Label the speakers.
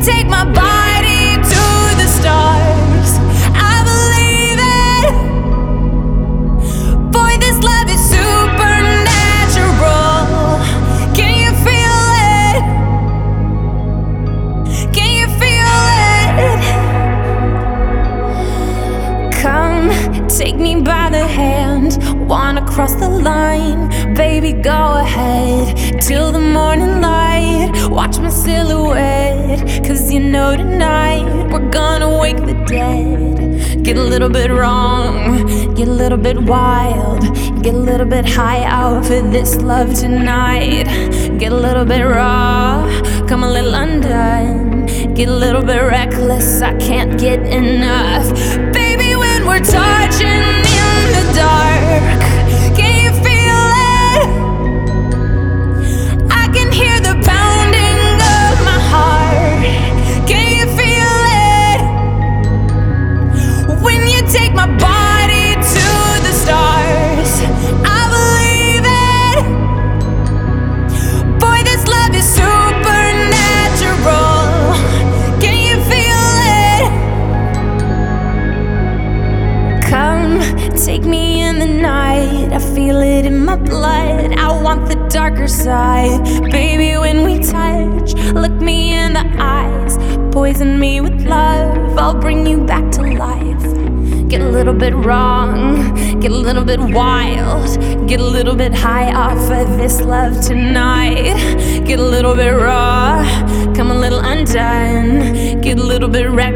Speaker 1: take my body to the stars, I believe it. Boy, this love is supernatural. Can you feel it? Can you feel it? Come, take me by the hand. Wanna cross the line? Baby, go ahead. Till the morning light, watch my silhouette. Cause you know tonight we're gonna wake the dead. Get a little bit wrong, get a little bit wild, get a little bit high out for this love tonight. Get a little bit raw, come a little undone. Get a little bit reckless, I can't get enough. Baby, when we're touching in the dark, can you feel it? I can hear the pounding of my heart. Can you feel it? When you take my body to the stars, I believe it. Boy, this love is supernatural. Can you feel it? Come, take me in the night, I feel it in my blood. I want the darker side. Baby, when we touch, look me in the eyes, poison me with love, I'll bring you back to life. Get a little bit wrong, get a little bit wild, get a little bit high off of this love tonight. Get a little bit raw, come a little undone, get a little bit reckless.